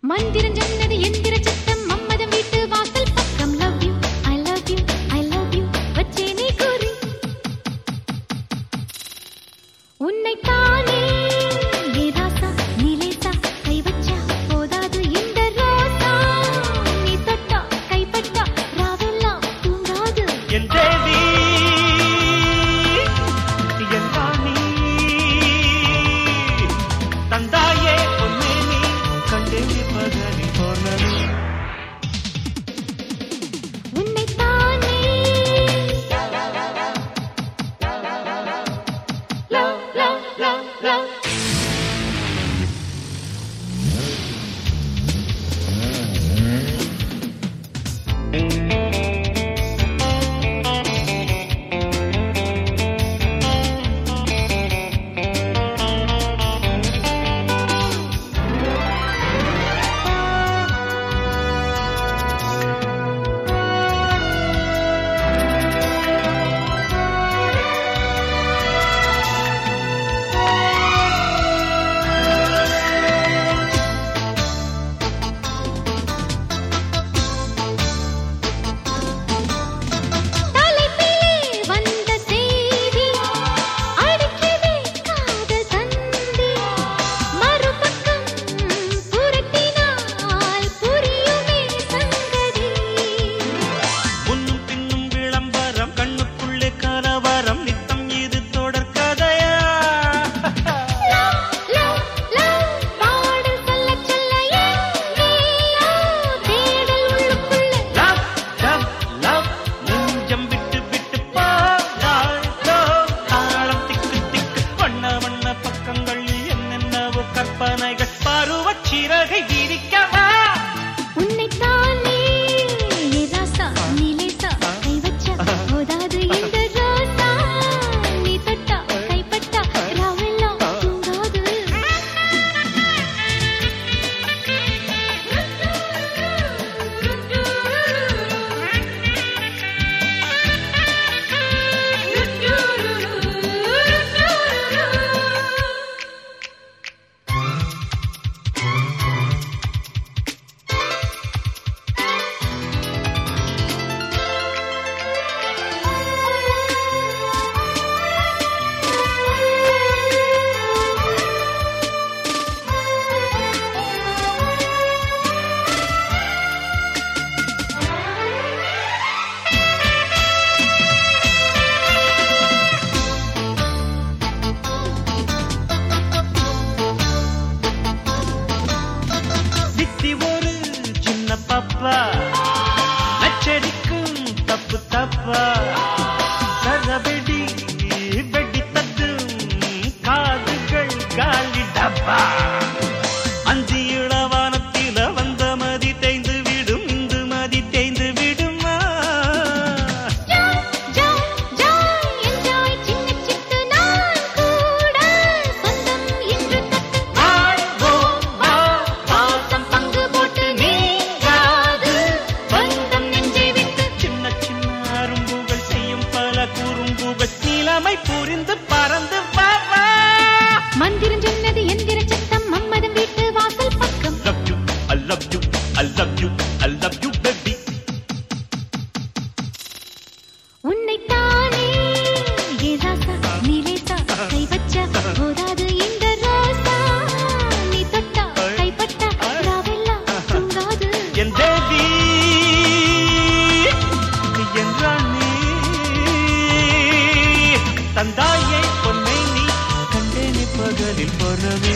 மந்திரம் சொன்னது எந்திர சத்தம் மம்மதம் வீட்டு வாசல் பக்கம் love you I love you I love you வச்சே நீ கூறி உன்னை தானே ஏ ராசா நீலேசா கை வச்சா போதாது இந்த ரோசா நீ தொட்டா கைப்பட்டா ராவெல்லாம் தூங்காது என் தேவி என் ராணி தந்தாயே பொன்னே நீ கண்டே பகலி போனது உன்னை தானே love love love love Papa நச்சரிக்கும் தப்பு தப்பா சரபெடி வெடி தட்டும் காதுகள் காலி டப்பா அந்தி இளவானத்தில வந்த மதி தேய்ந்து விடும் இந்து மதி தேய்ந்து விடுமா புரிந்து பறந்து பாவா மந்திரம் சொன்னது எந்திர சத்தம் மம்மதம் வீட்டு வாசல் பக்கம் love you I love you I love you I love you baby உன்னை தானே ஏ ராசா நீலேசா கை வச்சா போதாது இந்த ரோசா நீ தொட்டா கைப்பட்டா ராவெல்லாம் தூங்காது என் தேவி என் ராணி தந்தாயே பொன்னை நீ கண்டேனே பகலில் பொறவே